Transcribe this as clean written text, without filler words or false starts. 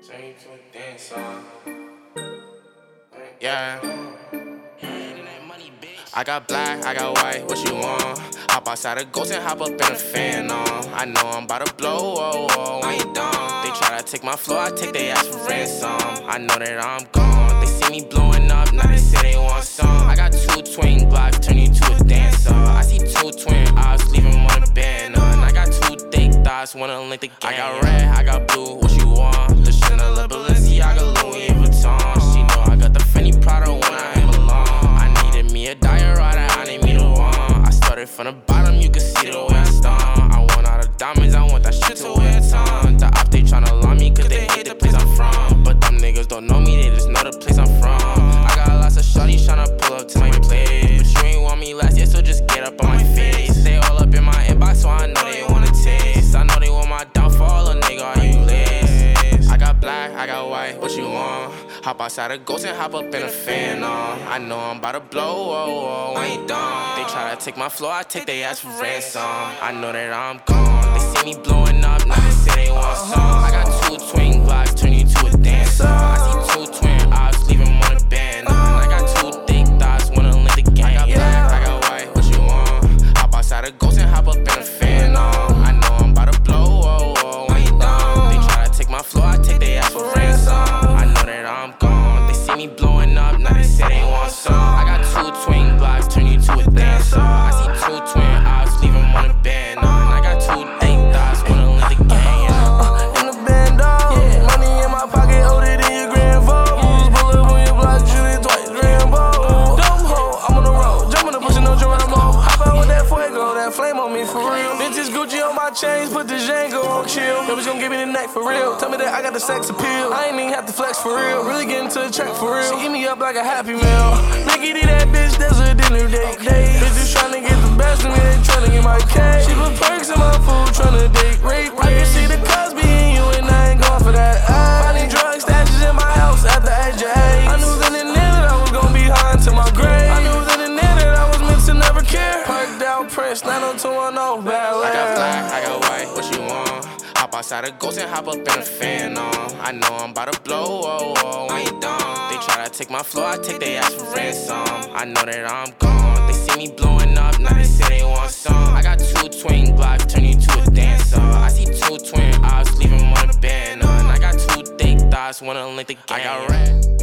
Turn you to a dancer. Yeah. I got black, I got white, what you want? Hop outside a ghost and hop up in a fan on. I know I'm about to blow, oh, oh, I ain't dumb. They try to take my flow, I take their ass for ransom. I know that I'm gone. They see me blowing up, now they say they want some. I got 2 twin Glocks, turn you to a dancer. I see 2 twin eyes, leave them on a band on. I got 2 thick thighs, wanna link the game. I got red, I got blue, what you want? The Chanel, the Balenciaga, Louis Vuitton. She know I got the Fendi Prada when I am alone. I needed me a diorama, I need me the one. I started from the bottom, you can see the way I stomp. I want all the diamonds, I want that shit to wear a ton. The op, they tryna lie me, cause they hate the place I'm from. But them niggas don't know me, they just know the place I'm from. I got lots of shawties tryna pull up to my place. But you ain't want me last year, so just get up on my face. They all up in my inbox, so I know they wanna taste. I know they want my downfall, a nigga, are you lace? I got black, I got white, what you want? Hop outside a ghost and hop up in a fan on. I know I'm about to blow, oh, oh, I ain't dumb. They try to take my flow, I take their ass for ransom. I know that I'm gone. They see me blowing up, now they say they want some. I got 2 twin Glocks, turn you to a dancer. I see 2 twin eyes, leave them on a band on. I got 2 thick thighs, wanna link the game. I got black, I got white, what you want? Hop outside a ghost and hop up in a fan on. I know I'm about to blow, oh, oh, I ain't dumb. They try to take my flow, I take their ass for ransom. I know that I'm gone. They see me blowing up, now they say they want some. I got 2 twin Glocks, turn you to a dancer. I see 2 twin eyes, leave them on a band on. I got 2 thick thighs, wanna link the game. In the band, dog. Yeah. Money in my pocket, older than your grandfather. Pull up on your block, shoot it twice, Rambo. Dumb hoe, I'm on the road. Jump on the pussy, no Geronimo. Hop out with that fuego, that flame on me for real. Bitches Gucci on my chains, put the Django on chill. Yo, bitch gon' give me the neck for real. Tell me that I got the sex appeal. I ain't even have to flex for real. Really get into the check for real. She eat me up like a Happy Meal. Nicky D, that bitch, that's a dinner date. Bitches tryna get the best of me, they tryna get my cake. She put perks in my food, tryna date rape. I can see the Cosby in you, and I ain't going for that. Finding drug stashes in my house at the age of 8. I knew then and there that I was gon' be high until my grave. I knew then and there that I was meant to never care. Parked down Prince, 90210, bad I got black, I got white, what you want? Hop outside a ghost and hop up in a fan on. I know I'm about to blow, oh, oh, I ain't dumb. They try to take my flow, I take their ass for ransom. I know that I'm gone. They see me blowing up, now they say they want some. I got 2 twin Glocks, turn you to a dancer. I see 2 twin eyes, leave them on a band on. I got 2 thick thighs, wanna link the game. I got red.